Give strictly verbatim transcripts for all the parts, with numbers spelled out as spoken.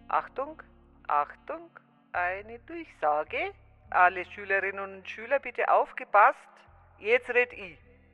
Achtung, Achtung, eine Durchsage. Alle Schülerinnen und Schüler bitte aufgepasst. Jetzt red ich.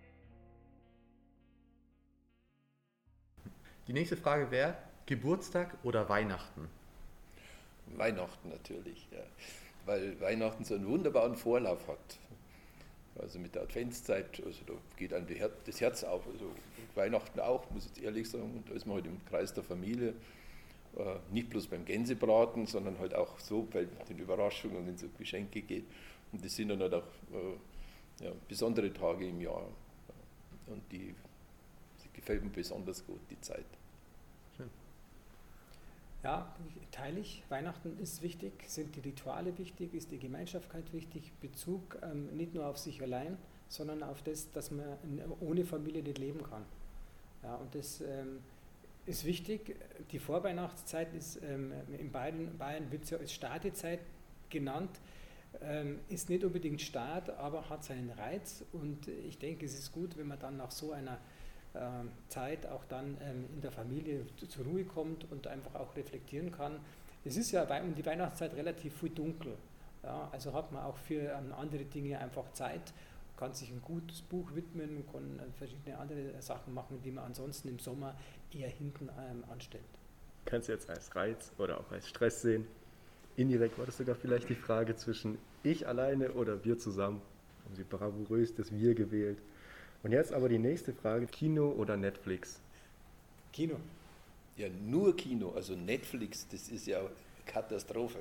Die nächste Frage wäre, Geburtstag oder Weihnachten? Weihnachten natürlich, ja. Weil Weihnachten so einen wunderbaren Vorlauf hat. Also mit der Adventszeit, also da geht einem Her- das Herz auf. Also Weihnachten auch, muss ich jetzt ehrlich sagen. Und da ist man halt im Kreis der Familie. Äh, nicht bloß beim Gänsebraten, sondern halt auch so bei den Überraschungen, wenn es um Geschenke geht. Und das sind dann halt auch äh, ja, besondere Tage im Jahr. Und die, die gefällt mir besonders gut, die Zeit. Schön. Ja, teile ich. Weihnachten ist wichtig, sind die Rituale wichtig, ist die Gemeinschaftkeit wichtig, Bezug ähm, nicht nur auf sich allein, sondern auf das, dass man ohne Familie nicht leben kann. Ja, und das ähm, ist wichtig. Die Vorweihnachtszeit ist ähm, in Bayern, Bayern wird ja als Startezeit genannt, ähm, ist nicht unbedingt Start, aber hat seinen Reiz. Und ich denke, es ist gut, wenn man dann nach so einer ähm, Zeit auch dann ähm, in der Familie zu, zur Ruhe kommt und einfach auch reflektieren kann. Es ist ja bei, um die Weihnachtszeit relativ viel dunkel. Ja, also hat man auch für ähm, andere Dinge einfach Zeit, kann sich ein gutes Buch widmen, kann äh, verschiedene andere Sachen machen, die man ansonsten im Sommer eher hinten ähm, anstellt. Kannst du jetzt als Reiz oder auch als Stress sehen. Indirekt war das sogar vielleicht die Frage zwischen ich alleine oder wir zusammen. Haben Sie bravourös das Wir gewählt. Und jetzt aber die nächste Frage, Kino oder Netflix? Kino. Ja, nur Kino, also Netflix, das ist ja Katastrophe.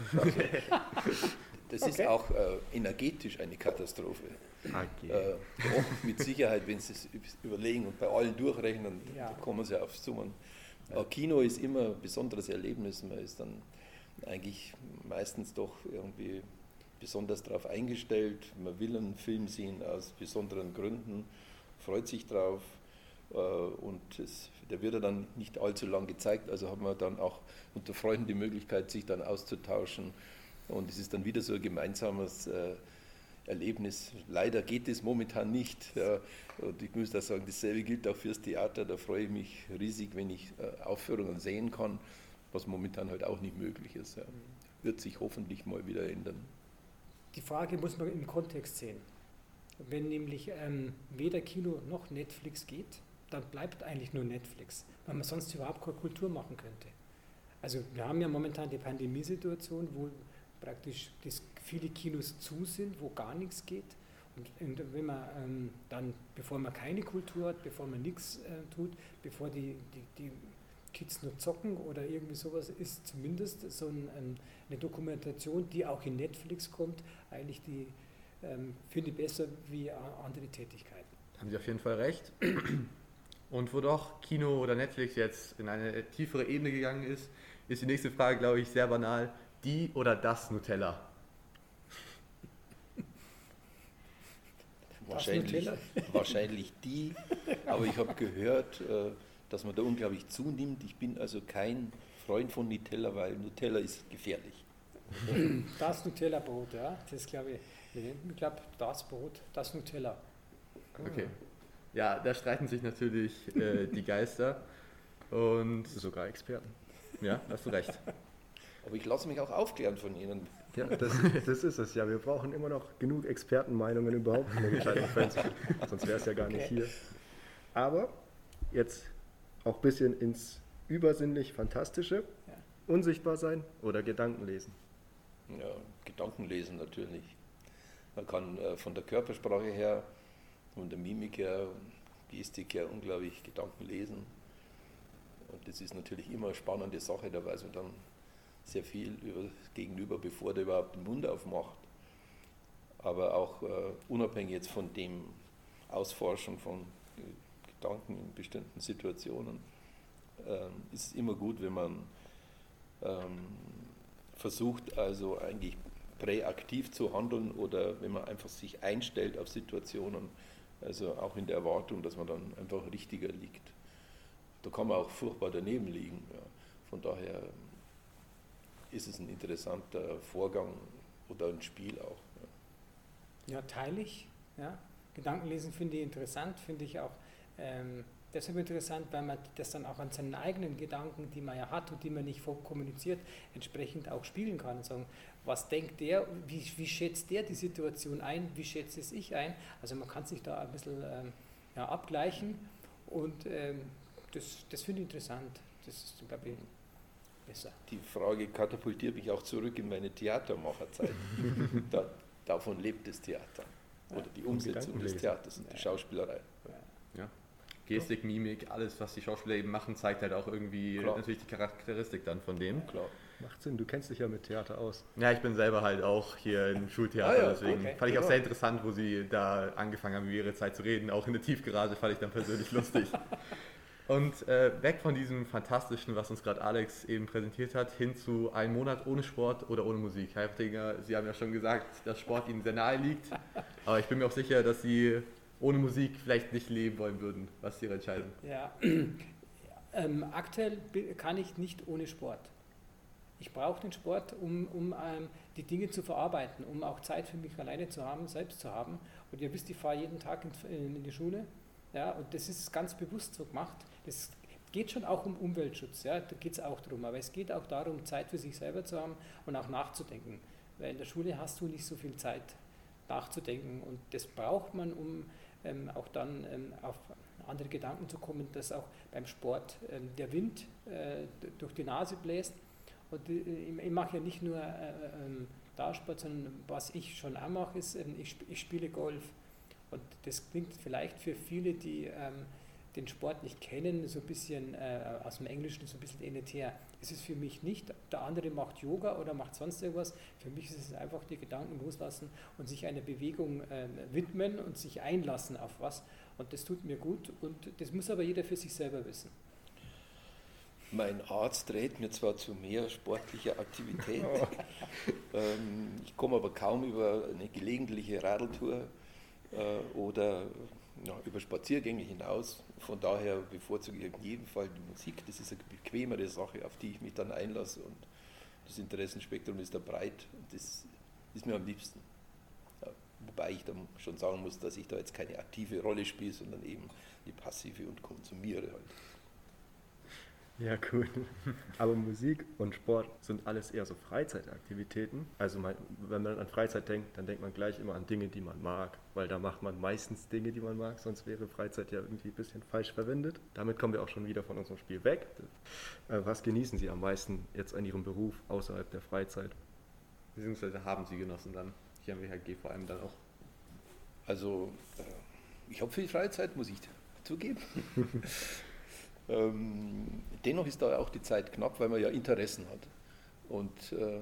Das ist Okay. auch äh, energetisch eine Katastrophe. Okay. Äh, doch, mit Sicherheit, wenn Sie es überlegen und bei allen durchrechnen, Ja. da kommen Sie auf Summen. Aber Kino ist immer ein besonderes Erlebnis, man ist dann eigentlich meistens doch irgendwie besonders darauf eingestellt, man will einen Film sehen aus besonderen Gründen, freut sich drauf äh, und es, der wird ja dann nicht allzu lang gezeigt, also hat man dann auch unter Freunden die Möglichkeit, sich dann auszutauschen und es ist dann wieder so ein gemeinsames äh, Erlebnis. Leider geht es momentan nicht. Ja. Und ich muss da sagen, dasselbe gilt auch fürs Theater. Da freue ich mich riesig, wenn ich äh, Aufführungen sehen kann, was momentan halt auch nicht möglich ist. Ja. Wird sich hoffentlich mal wieder ändern. Die Frage muss man im Kontext sehen. Wenn nämlich ähm, weder Kino noch Netflix geht, dann bleibt eigentlich nur Netflix, weil man sonst überhaupt keine Kultur machen könnte. Also wir haben ja momentan die Pandemiesituation, wo praktisch das viele Kinos zu sind, wo gar nichts geht. Und, und wenn man ähm, dann, bevor man keine Kultur hat, bevor man nichts äh, tut, bevor die, die, die Kids nur zocken oder irgendwie sowas, ist zumindest so ein, ein, eine Dokumentation, die auch in Netflix kommt, eigentlich die, ähm, finde ich besser wie äh, andere Tätigkeiten. Haben Sie auf jeden Fall recht. Und wo doch Kino oder Netflix jetzt in eine tiefere Ebene gegangen ist, ist die nächste Frage, glaube ich, sehr banal. Die oder das Nutella? Wahrscheinlich, Nutella? wahrscheinlich die, aber ich habe gehört, äh, dass man da unglaublich zunimmt. Ich bin also kein Freund von Nutella, weil Nutella ist gefährlich. Das Nutella-Brot, ja, das glaube ich, ich glaube, das Brot, das Nutella. Okay. Ja, da streiten sich natürlich äh, die Geister. Und Sogar Experten. ja, hast du recht. Aber ich lasse mich auch aufklären von Ihnen. Ja, das, das ist es ja. Wir brauchen immer noch genug Expertenmeinungen überhaupt in der gescheiten Fans. Sonst wäre es ja gar nicht Okay. hier. Aber jetzt auch ein bisschen ins übersinnlich Fantastische. Ja. Unsichtbar sein oder Gedanken lesen. Ja, Gedanken lesen natürlich. Man kann äh, von der Körpersprache her, von der Mimik her, Gestik her unglaublich Gedanken lesen. Und das ist natürlich immer eine spannende Sache, da weiß man dann sehr viel über das Gegenüber, bevor der überhaupt den Mund aufmacht. Aber auch äh, unabhängig jetzt von dem Ausforschen von äh, Gedanken in bestimmten Situationen, ähm, ist es immer gut, wenn man ähm, versucht, also eigentlich präaktiv zu handeln oder wenn man einfach sich einstellt auf Situationen, also auch in der Erwartung, dass man dann einfach richtiger liegt. Da kann man auch furchtbar daneben liegen. Ja. Von daher ist es ein interessanter Vorgang oder ein Spiel auch. Ja, Ja, teile ich. Ja. Gedankenlesen finde ich interessant, finde ich auch ähm, deshalb interessant, weil man das dann auch an seinen eigenen Gedanken, die man ja hat und die man nicht kommuniziert, entsprechend auch spielen kann und sagen, was denkt der, wie, wie schätzt der die Situation ein, wie schätze es ich ein. Also man kann sich da ein bisschen ähm, ja, abgleichen und ähm, das, das finde ich interessant. Das ist, glaube ich, besser. Die Frage katapultiert mich auch zurück in meine Theatermacherzeit. da, davon lebt das Theater. Oder die Umsetzung des Theaters und die Schauspielerei. Ja. Gestik, Mimik, alles, was die Schauspieler eben machen, zeigt halt auch irgendwie Klar. natürlich die Charakteristik dann von dem. Klar. Macht Sinn, du kennst dich ja mit Theater aus. Ja, ich bin selber halt auch hier im Schultheater, Ah ja, deswegen okay. fand ich auch Genau. sehr interessant, wo sie da angefangen haben, über ihre Zeit zu reden. Auch in der Tiefgarage fand ich dann persönlich lustig. Und äh, weg von diesem Fantastischen, was uns gerade Alex eben präsentiert hat, hin zu einem Monat ohne Sport oder ohne Musik. Herr Heftinger, Sie haben ja schon gesagt, dass Sport Ihnen sehr nahe liegt, aber ich bin mir auch sicher, dass Sie ohne Musik vielleicht nicht leben wollen würden. Was ist Ihre Entscheidung? Ja, ähm, aktuell bi- kann ich nicht ohne Sport. Ich brauche den Sport, um, um ähm, die Dinge zu verarbeiten, um auch Zeit für mich alleine zu haben, selbst zu haben. Und ihr wisst, ich fahre jeden Tag in, in die Schule, ja, und das ist ganz bewusst so gemacht. Das geht schon auch um Umweltschutz, ja, da geht es auch darum, aber es geht auch darum, Zeit für sich selber zu haben und auch nachzudenken. Weil in der Schule hast du nicht so viel Zeit nachzudenken und das braucht man, um ähm, auch dann ähm, auf andere Gedanken zu kommen, dass auch beim Sport ähm, der Wind äh, durch die Nase bläst. Und äh, ich, ich mache ja nicht nur äh, ähm, Dartsport, sondern was ich schon auch mache, ist, ähm, ich, sp- ich spiele Golf. Und das klingt vielleicht für viele, die ähm, den Sport nicht kennen, so ein bisschen äh, aus dem Englischen so ein bisschen elitär. Es ist für mich nicht, der andere macht Yoga oder macht sonst irgendwas. Für mich ist es einfach die Gedanken loslassen und sich einer Bewegung äh, widmen und sich einlassen auf was. Und das tut mir gut und das muss aber jeder für sich selber wissen. Mein Arzt rät mir zwar zu mehr sportlicher Aktivität, ähm, ich komme aber kaum über eine gelegentliche Radeltour äh, oder ja, über Spaziergänge hinaus. Von daher bevorzuge ich in jedem Fall die Musik. Das ist eine bequemere Sache, auf die ich mich dann einlasse und das Interessenspektrum ist da breit und das ist mir am liebsten. Ja, wobei ich dann schon sagen muss, dass ich da jetzt keine aktive Rolle spiele, sondern eben die passive und konsumiere halt. Ja, cool. Aber Musik und Sport sind alles eher so Freizeitaktivitäten. Also man, wenn man an Freizeit denkt, dann denkt man gleich immer an Dinge, die man mag, weil da macht man meistens Dinge, die man mag, sonst wäre Freizeit ja irgendwie ein bisschen falsch verwendet. Damit kommen wir auch schon wieder von unserem Spiel weg. Äh, Was genießen Sie am meisten jetzt an Ihrem Beruf außerhalb der Freizeit? Beziehungsweise haben Sie genossen dann, hier am W H G vor allem dann auch. Also äh, ich habe viel Freizeit, muss ich zugeben. ähm, dennoch ist da auch die Zeit knapp, weil man ja Interessen hat. Und äh,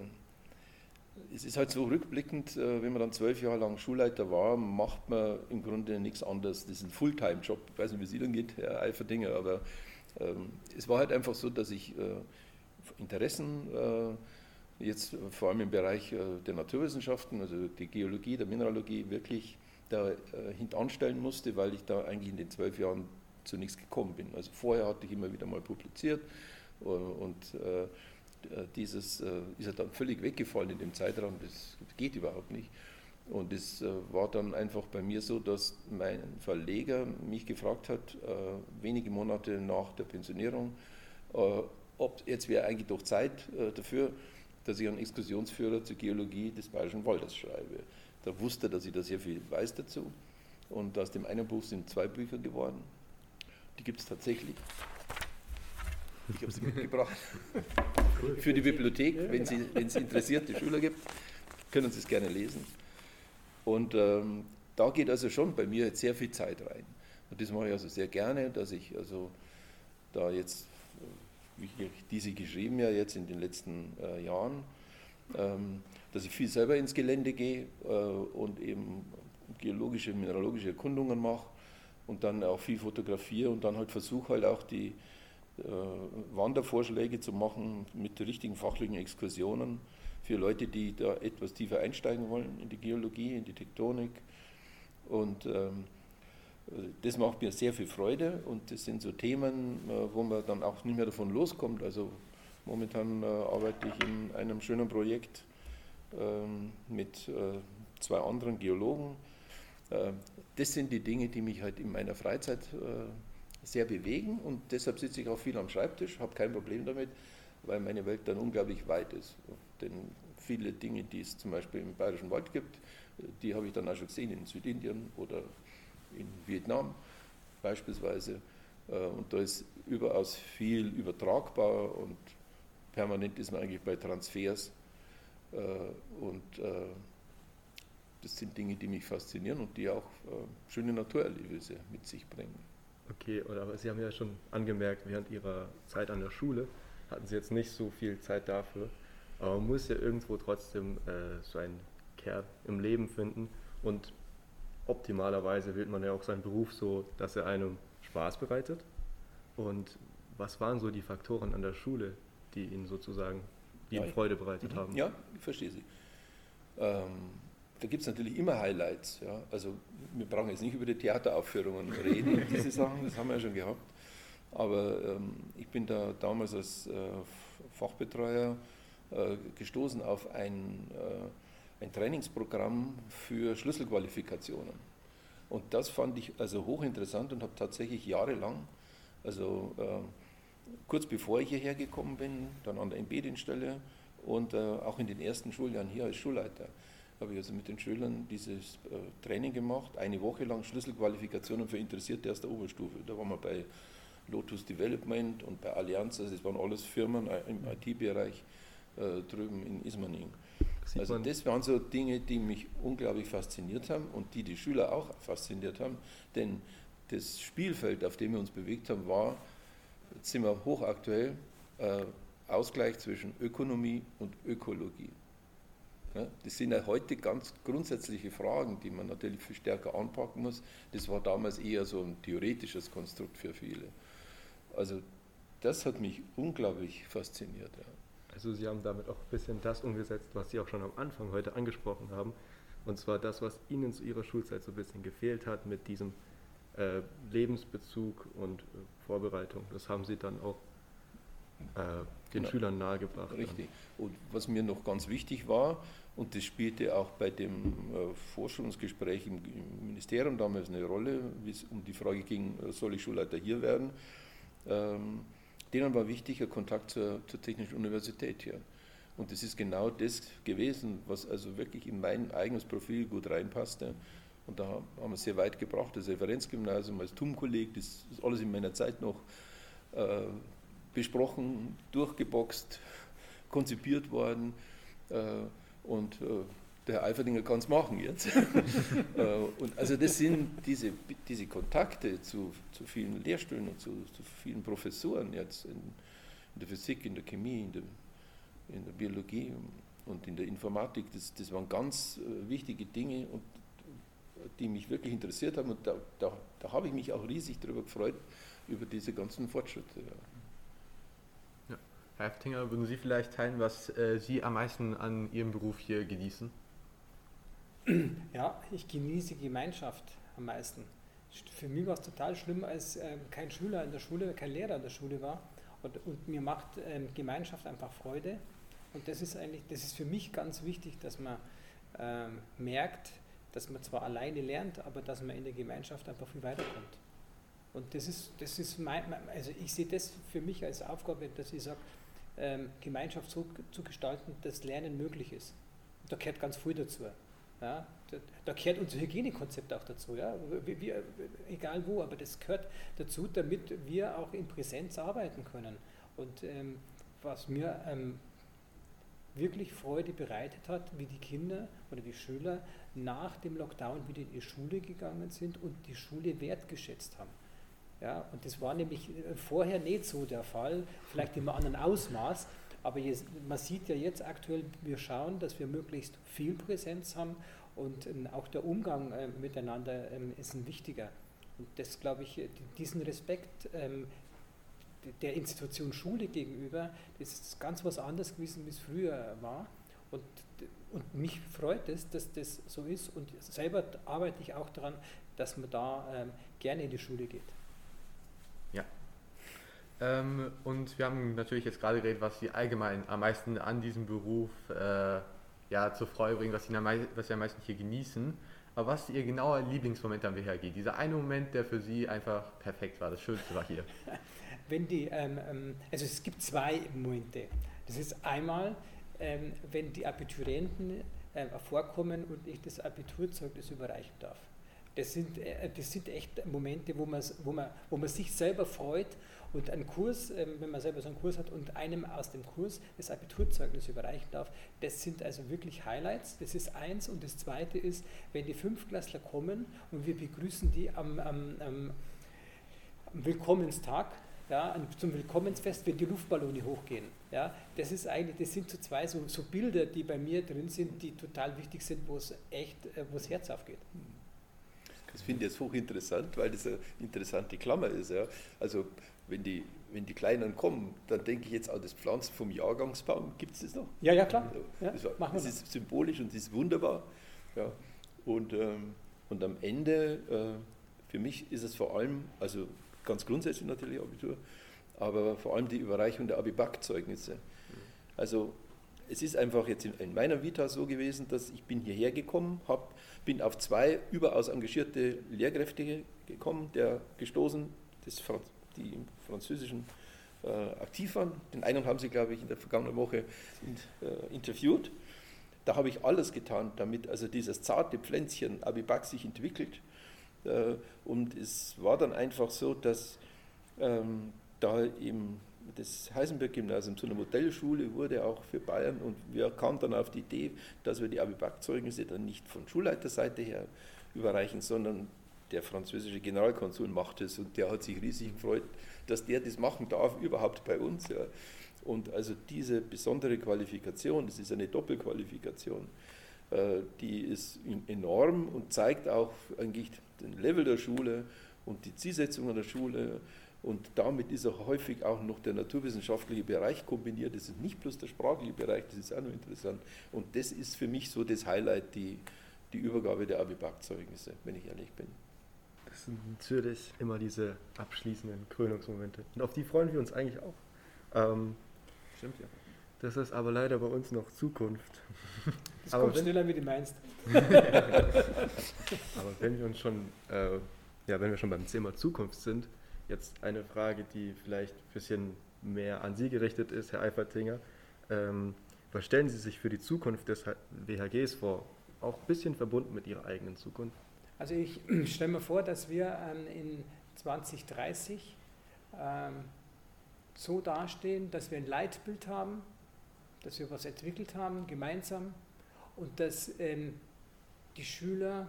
es ist halt so rückblickend, äh, wenn man dann zwölf Jahre lang Schulleiter war, macht man im Grunde nichts anderes. Das ist ein Fulltime-Job. Ich weiß nicht, wie es Ihnen geht, Herr Eiferdinger, aber ähm, es war halt einfach so, dass ich äh, Interessen äh, jetzt vor allem im Bereich äh, der Naturwissenschaften, also die Geologie, der Mineralogie, wirklich da äh, hintanstellen musste, weil ich da eigentlich in den zwölf Jahren zu nichts gekommen bin. Also vorher hatte ich immer wieder mal publiziert äh, und äh, dieses äh, ist ja dann völlig weggefallen in dem Zeitraum, das geht überhaupt nicht. Und es äh, war dann einfach bei mir so, dass mein Verleger mich gefragt hat, äh, wenige Monate nach der Pensionierung, äh, ob jetzt wäre eigentlich doch Zeit äh, dafür, dass ich einen Exkursionsführer zur Geologie des Bayerischen Waldes schreibe. Da wusste er, dass ich da sehr viel weiß dazu. Und aus dem einen Buch sind zwei Bücher geworden. Die gibt es tatsächlich. Ich habe sie mitgebracht. Für die Bibliothek, wenn Sie, wenn es interessierte Schüler gibt, können Sie es gerne lesen. Und ähm, da geht also schon bei mir jetzt sehr viel Zeit rein. Und das mache ich also sehr gerne, dass ich also da jetzt, wie ich diese geschrieben ja jetzt in den letzten äh, Jahren, ähm, dass ich viel selber ins Gelände gehe äh, und eben geologische, mineralogische Erkundungen mache und dann auch viel fotografiere und dann halt versuche halt auch die äh, Wandervorschläge zu machen mit richtigen fachlichen Exkursionen für Leute, die da etwas tiefer einsteigen wollen in die Geologie, in die Tektonik. Und ähm, das macht mir sehr viel Freude und das sind so Themen, äh, wo man dann auch nicht mehr davon loskommt. Also momentan äh, arbeite ich in einem schönen Projekt ähm, mit äh, zwei anderen Geologen. Äh, das sind die Dinge, die mich halt in meiner Freizeit äh, sehr bewegen und deshalb sitze ich auch viel am Schreibtisch, habe kein Problem damit, weil meine Welt dann unglaublich weit ist. Denn viele Dinge, die es zum Beispiel im Bayerischen Wald gibt, die habe ich dann auch schon gesehen in Südindien oder in Vietnam beispielsweise. Und da ist überaus viel übertragbar und permanent ist man eigentlich bei Transfers. Und das sind Dinge, die mich faszinieren und die auch schöne Naturerlebnisse mit sich bringen. Okay, aber Sie haben ja schon angemerkt, während Ihrer Zeit an der Schule hatten Sie jetzt nicht so viel Zeit dafür. Aber man muss ja irgendwo trotzdem äh, so einen Kern im Leben finden und optimalerweise wählt man ja auch seinen Beruf so, dass er einem Spaß bereitet. Und was waren so die Faktoren an der Schule, die Ihnen sozusagen Ihnen ja, Freude bereitet mhm. haben? Ja, ich verstehe Sie. Ähm, da gibt es natürlich immer Highlights. Ja? Also wir brauchen jetzt nicht über die Theateraufführungen reden, diese Sachen, das haben wir ja schon gehabt. Aber ähm, ich bin da damals als äh, Fachbetreuer äh, gestoßen auf ein, äh, ein Trainingsprogramm für Schlüsselqualifikationen. Und das fand ich also hochinteressant und habe tatsächlich jahrelang, also äh, kurz bevor ich hierher gekommen bin, dann an der M B-Dienststelle und äh, auch in den ersten Schuljahren hier als Schulleiter, habe ich also mit den Schülern dieses äh, Training gemacht, eine Woche lang Schlüsselqualifikationen für Interessierte aus der Oberstufe. Da waren wir bei Lotus Development und bei Allianz, also das waren alles Firmen im I T-Bereich äh, drüben in Ismaning. Also das waren so Dinge, die mich unglaublich fasziniert haben und die die Schüler auch fasziniert haben, denn das Spielfeld, auf dem wir uns bewegt haben, war, jetzt sind wir hochaktuell, äh, Ausgleich zwischen Ökonomie und Ökologie. Ja, das sind ja heute ganz grundsätzliche Fragen, die man natürlich viel stärker anpacken muss. Das war damals eher so ein theoretisches Konstrukt für viele. Also das hat mich unglaublich fasziniert. Ja. Also Sie haben damit auch ein bisschen das umgesetzt, was Sie auch schon am Anfang heute angesprochen haben. Und zwar das, was Ihnen zu Ihrer Schulzeit so ein bisschen gefehlt hat mit diesem äh, Lebensbezug und äh, Vorbereitung. Das haben Sie dann auch äh, den genau. Schülern nahegebracht. Richtig. Und was mir noch ganz wichtig war, und das spielte auch bei dem äh, Vorstellungsgespräch im, im Ministerium damals eine Rolle, wie es um die Frage ging, soll ich Schulleiter hier werden, ähm, denen war wichtig ein Kontakt zur, zur Technischen Universität hier. Und das ist genau das gewesen, was also wirklich in mein eigenes Profil gut reinpasste. Und da haben wir es sehr weit gebracht, das Referenzgymnasium als T U M-Kolleg, das ist alles in meiner Zeit noch äh, besprochen, durchgeboxt, konzipiert worden. Äh, und äh, der Herr Eiferdinger kann es machen jetzt. äh, und also das sind diese, diese Kontakte zu, zu vielen Lehrstühlen und zu, zu vielen Professoren jetzt in, in der Physik, in der Chemie, in der, in der Biologie und in der Informatik, das, das waren ganz äh, wichtige Dinge, und, die mich wirklich interessiert haben, und da, da, da habe ich mich auch riesig darüber gefreut, über diese ganzen Fortschritte. Ja. Ja. Herr Eiferdinger, würden Sie vielleicht teilen, was äh, Sie am meisten an Ihrem Beruf hier genießen? Ja, ich genieße Gemeinschaft am meisten. Für mich war es total schlimm, als äh, kein Schüler in der Schule, kein Lehrer in der Schule war, und, und mir macht ähm, Gemeinschaft einfach Freude, und das ist eigentlich, das ist für mich ganz wichtig, dass man ähm, merkt, dass man zwar alleine lernt, aber dass man in der Gemeinschaft einfach viel weiterkommt. Und das ist, das ist mein, also ich sehe das für mich als Aufgabe, dass ich sage, ähm, Gemeinschaft so zu gestalten, dass Lernen möglich ist. Und da gehört ganz viel dazu. Ja? Da, da gehört unser Hygienekonzept auch dazu, ja? wir, wir, egal wo, aber das gehört dazu, damit wir auch in Präsenz arbeiten können. Und ähm, was mir ähm, wirklich Freude bereitet hat, wie die Kinder oder die Schüler nach dem Lockdown wieder in die Schule gegangen sind und die Schule wertgeschätzt haben. Ja, und das war nämlich vorher nicht so der Fall, vielleicht in einem anderen Ausmaß, aber jetzt, man sieht ja jetzt aktuell, wir schauen, dass wir möglichst viel Präsenz haben, und ähm, auch der Umgang äh, miteinander ähm, ist ein wichtiger. Und das, glaube ich, diesen Respekt ähm, der Institution Schule gegenüber, das ist ganz was anderes gewesen, wie es früher war. Und, und mich freut es, dass das so ist, und selber arbeite ich auch daran, dass man da ähm, gerne in die Schule geht. Ja. Ähm, und wir haben natürlich jetzt gerade geredet, was Sie allgemein am meisten an diesem Beruf äh, ja, zur Freude bringen, was Sie, am, was Sie am meisten hier genießen. Aber was ist Ihr genauer Lieblingsmoment am W H G? Dieser eine Moment, der für Sie einfach perfekt war, das Schönste war hier. Wenn die, ähm, also es gibt zwei Momente. Das ist einmal, ähm, wenn die Abiturienten äh, vorkommen und ich das Abiturzeugnis überreichen darf. Das sind, äh, das sind echt Momente, wo man, wo, man, wo man sich selber freut und einen Kurs, ähm, wenn man selber so einen Kurs hat und einem aus dem Kurs das Abiturzeugnis überreichen darf, das sind also wirklich Highlights. Das ist eins. Und das zweite ist, wenn die Fünftklässler kommen und wir begrüßen die am, am, am, am Willkommenstag, ja, zum Willkommensfest, wenn die Luftballone hochgehen. Ja, das ist eigentlich, das sind so zwei so, so Bilder, die bei mir drin sind, die total wichtig sind, wo es echt, wo das Herz aufgeht. Das finde ich jetzt hochinteressant, weil das eine interessante Klammer ist. Ja. Also wenn die, wenn die Kleinen kommen, dann denke ich jetzt an das Pflanzen vom Jahrgangsbaum. Gibt es das noch? Ja, ja, klar. Ja, das, war, machen wir das ist symbolisch und das ist wunderbar. Ja. Und, ähm, und am Ende, äh, für mich ist es vor allem, also ganz grundsätzlich natürlich Abitur, aber vor allem die Überreichung der Abi-Back-Zeugnisse. Also es ist einfach jetzt in, in meiner Vita so gewesen, dass ich bin hierher gekommen, hab, bin auf zwei überaus engagierte Lehrkräfte gekommen, der gestoßen, das, die im Französischen äh, aktiv waren. Den einen haben Sie, glaube ich, in der vergangenen Woche in, äh, interviewt. Da habe ich alles getan, damit also dieses zarte Pflänzchen Abi-Back sich entwickelt. Äh, und es war dann einfach so, dass ähm, da eben das Heisenberg-Gymnasium zu einer Modellschule wurde, auch für Bayern, und wir kamen dann auf die Idee, dass wir die Abi-Back-Zeugnisse dann nicht von Schulleiterseite her überreichen, sondern der französische Generalkonsul macht es, und der hat sich riesig gefreut, dass der das machen darf, überhaupt bei uns. Ja. Und also diese besondere Qualifikation, das ist eine Doppelqualifikation, äh, die ist enorm und zeigt auch eigentlich den Level der Schule und die Zielsetzung der Schule. Und damit ist auch häufig auch noch der naturwissenschaftliche Bereich kombiniert. Das ist nicht bloß der sprachliche Bereich, das ist auch noch interessant. Und das ist für mich so das Highlight, die, die Übergabe der Abi-Back-Zeugnisse, wenn ich ehrlich bin. Das sind natürlich immer diese abschließenden Krönungsmomente. Und auf die freuen wir uns eigentlich auch. Ähm, Stimmt, ja. Das ist aber leider bei uns noch Zukunft. Das aber kommt wenn, schneller, wie du meinst. aber wenn wir uns schon, äh, ja, wenn wir schon beim Thema Zukunft sind, jetzt eine Frage, die vielleicht ein bisschen mehr an Sie gerichtet ist, Herr Eifertinger. Ähm, was stellen Sie sich für die Zukunft des W H Gs vor? Auch ein bisschen verbunden mit Ihrer eigenen Zukunft. Also ich stelle mir vor, dass wir ähm, in zwanzig dreißig ähm, so dastehen, dass wir ein Leitbild haben, dass wir was entwickelt haben, gemeinsam, und dass ähm, die Schüler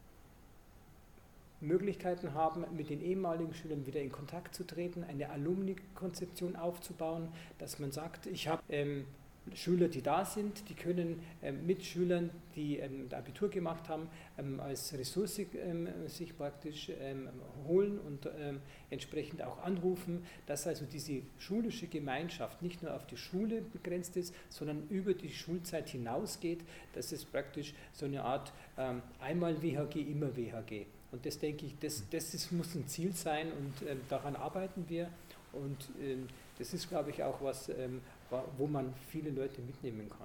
Möglichkeiten haben, mit den ehemaligen Schülern wieder in Kontakt zu treten, eine Alumni-Konzeption aufzubauen, dass man sagt, ich habe ähm, Schüler, die da sind, die können ähm, mit Schülern, die ähm, Abitur gemacht haben, ähm, als Ressource ähm, sich praktisch ähm, holen und ähm, entsprechend auch anrufen, dass also diese schulische Gemeinschaft nicht nur auf die Schule begrenzt ist, sondern über die Schulzeit hinausgeht, dass es praktisch so eine Art ähm, einmal W H G, immer W H G. Und das denke ich, das, das ist, muss ein Ziel sein, und ähm, daran arbeiten wir. Und ähm, das ist, glaube ich, auch was, ähm, wo man viele Leute mitnehmen kann.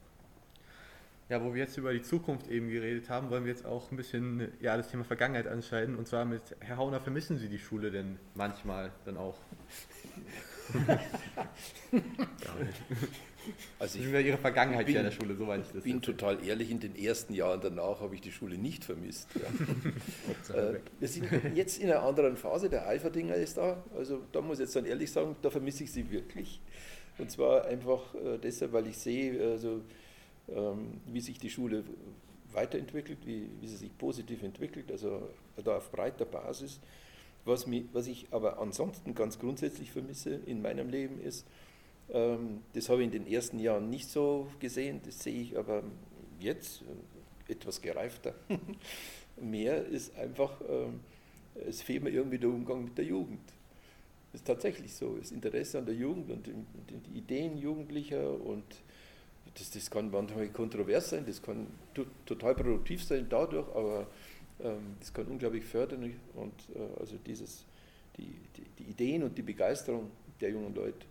Ja, wo wir jetzt über die Zukunft eben geredet haben, wollen wir jetzt auch ein bisschen ja, das Thema Vergangenheit anschneiden. Und zwar mit Herr Hauner, vermissen Sie die Schule denn manchmal dann auch? Also ich, Wie war Ihre Vergangenheit bin, hier an der Schule, soweit ich das bin jetzt total ehrlich, in den ersten Jahren danach habe ich die Schule nicht vermisst. Ja. äh, wir sind jetzt in einer anderen Phase, der Eifertinger ist da, also da muss ich jetzt dann ehrlich sagen, da vermisse ich sie wirklich. Und zwar einfach äh, deshalb, weil ich sehe, also, ähm, wie sich die Schule weiterentwickelt, wie, wie sie sich positiv entwickelt, also da auf breiter Basis. Was, mich, was ich aber ansonsten ganz grundsätzlich vermisse in meinem Leben ist, ähm, das habe ich in den ersten Jahren nicht so gesehen, das sehe ich aber jetzt äh, etwas gereifter. Mehr ist einfach, ähm, es fehlt mir irgendwie der Umgang mit der Jugend. Das ist tatsächlich so, das Interesse an der Jugend und die Ideen Jugendlicher, und das, das kann manchmal kontrovers sein, das kann total produktiv sein dadurch, aber ähm, das kann unglaublich fördern, und äh, also dieses, die, die, die Ideen und die Begeisterung der jungen Leute,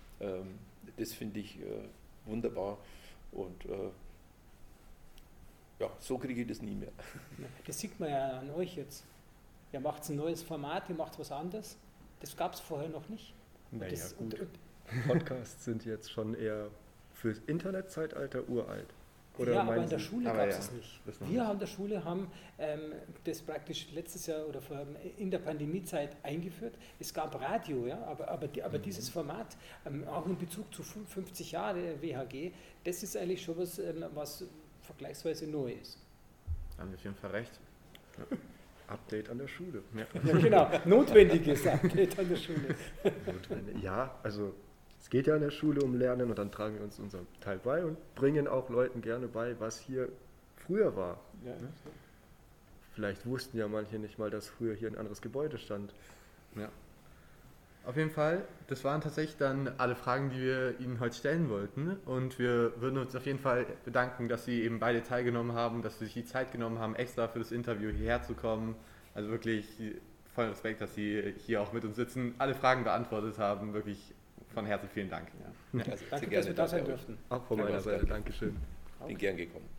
ähm, das finde ich äh, wunderbar, und äh, Ja, so kriege ich das nie mehr. Das sieht man ja an euch jetzt. Ihr macht ein neues Format, ihr macht was anderes. Das gab es vorher noch nicht. Naja, das, gut. und, und, Podcasts sind jetzt schon eher fürs Internetzeitalter uralt. Oder ja, aber meinen in der Sie- Schule aber gab es ja, es nicht. das noch Wir nicht. an der Schule haben ähm, das praktisch letztes Jahr oder vor, in der Pandemiezeit eingeführt. Es gab Radio, ja, aber, aber, die, aber dieses Format, ähm, auch in Bezug zu fünfzig Jahre W H G, das ist eigentlich schon was, ähm, was vergleichsweise neu ist. Da haben wir auf jeden Fall recht. Update an der Schule. Ja, genau, notwendiges Update an der Schule. Notwendig. Ja, also es geht ja in der Schule um Lernen und dann tragen wir uns unseren Teil bei und bringen auch Leuten gerne bei, was hier früher war. Ja. Vielleicht wussten ja manche nicht mal, dass früher hier ein anderes Gebäude stand. Ja. Auf jeden Fall, das waren tatsächlich dann alle Fragen, die wir Ihnen heute stellen wollten. Und wir würden uns auf jeden Fall bedanken, dass Sie eben beide teilgenommen haben, dass Sie sich die Zeit genommen haben, extra für das Interview hierher zu kommen. Also wirklich vollen Respekt, dass Sie hier auch mit uns sitzen, alle Fragen beantwortet haben. Wirklich von Herzen vielen Dank. Ja. Also, Danke, sehr dass wir da sein danke. durften. Auch von Ja, meiner ganz Seite, gerne. Dankeschön. Bin gern gekommen.